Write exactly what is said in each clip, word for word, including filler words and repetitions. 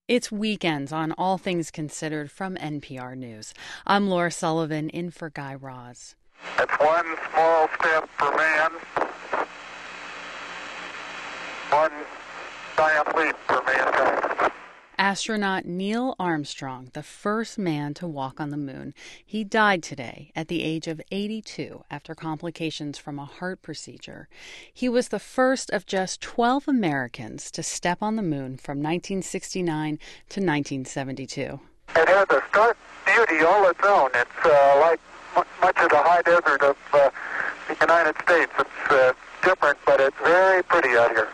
It's Weekends on All Things Considered from N P R News. I'm Laura Sullivan in for Guy Raz. It's one small step for man, one giant leap for mankind. Astronaut Neil Armstrong, the first man to walk on the moon. He died today at the age of eighty-two after complications from a heart procedure. He was the first of just twelve Americans to step on the moon from nineteen sixty-nine to nineteen seventy-two. It has a stark beauty all its own. It's uh, like m- much of the high desert of uh, the United States. It's uh, different, but it's very pretty out here.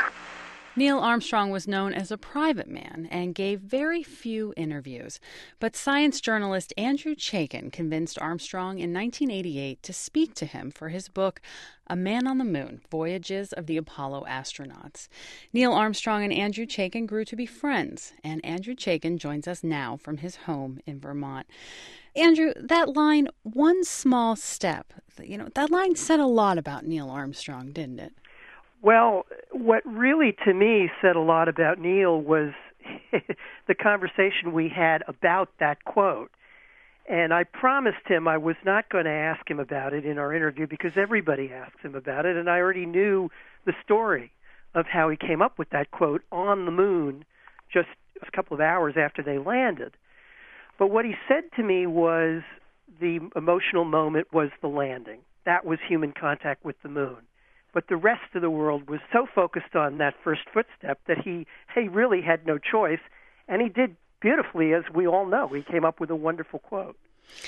Neil Armstrong was known as a private man and gave very few interviews. But science journalist Andrew Chaikin convinced Armstrong in nineteen eighty-eight to speak to him for his book, A Man on the Moon, Voyages of the Apollo Astronauts. Neil Armstrong and Andrew Chaikin grew to be friends, and Andrew Chaikin joins us now from his home in Vermont. Andrew, that line, one small step, you know, that line said a lot about Neil Armstrong, didn't it? Well, what really, to me, said a lot about Neil was the conversation we had about that quote. And I promised him I was not going to ask him about it in our interview because everybody asks him about it, and I already knew the story of how he came up with that quote on the moon just a couple of hours after they landed. But what he said to me was the emotional moment was the landing. That was human contact with the moon. But the rest of the world was so focused on that first footstep that he, he really had no choice. And he did beautifully, as we all know. He came up with a wonderful quote.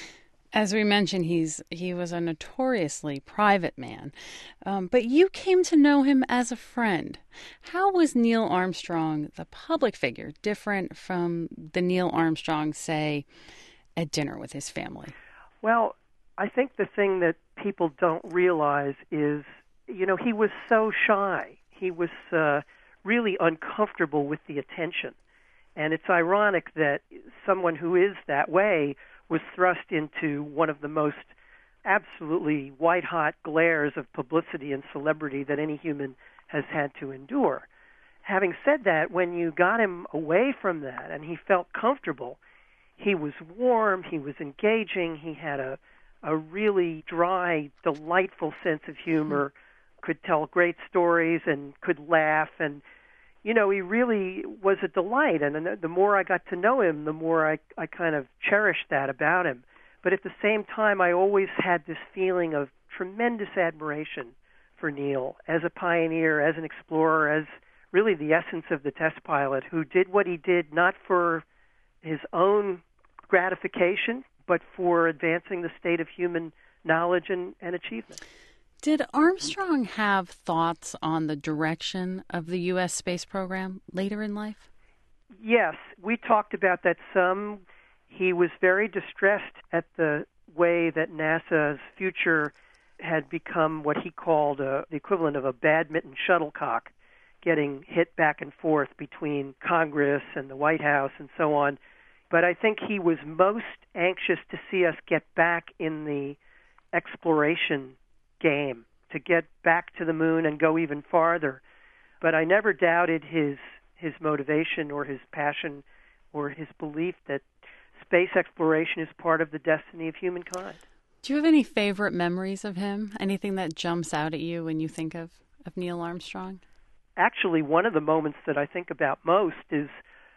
As we mentioned, he's he was a notoriously private man. Um, but you came to know him as a friend. How was Neil Armstrong, the public figure, different from the Neil Armstrong, say, at dinner with his family? Well, I think the thing that people don't realize is, you know, he was so shy. He was uh, really uncomfortable with the attention. And it's ironic that someone who is that way was thrust into one of the most absolutely white-hot glares of publicity and celebrity that any human has had to endure. Having said that, when you got him away from that and he felt comfortable, he was warm, he was engaging, he had a, a really dry, delightful sense of humor, could tell great stories and could laugh. And, you know, he really was a delight. And the more I got to know him, the more I, I kind of cherished that about him. But at the same time, I always had this feeling of tremendous admiration for Neil as a pioneer, as an explorer, as really the essence of the test pilot who did what he did not for his own gratification, but for advancing the state of human knowledge and, and achievement. Did Armstrong have thoughts on the direction of the U S space program later in life? Yes, we talked about that some. He was very distressed at the way that NASA's future had become what he called a, the equivalent of a badminton shuttlecock, getting hit back and forth between Congress and the White House and so on. But I think he was most anxious to see us get back in the exploration game, to get back to the moon and go even farther. But I never doubted his his motivation or his passion or his belief that space exploration is part of the destiny of humankind. Do you have any favorite memories of him? Anything that jumps out at you when you think of, of Neil Armstrong? Actually, one of the moments that I think about most is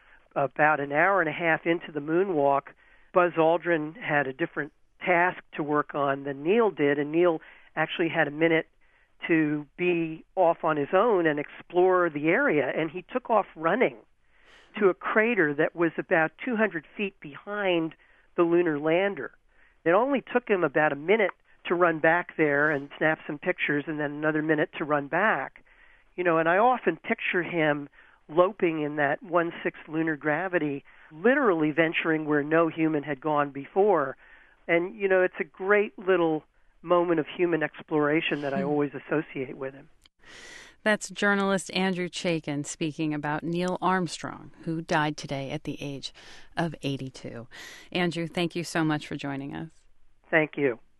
about an hour and a half into the moonwalk. Buzz Aldrin had a different task to work on than Neil did, and Neil actually had a minute to be off on his own and explore the area, and he took off running to a crater that was about two hundred feet behind the lunar lander. It only took him about a minute to run back there and snap some pictures, and then another minute to run back. You know, and I often picture him loping in that one-sixth lunar gravity, literally venturing where no human had gone before. And, you know, it's a great little moment of human exploration that I always associate with him. That's journalist Andrew Chaikin speaking about Neil Armstrong, who died today at the age of eighty-two. Andrew, thank you so much for joining us. Thank you.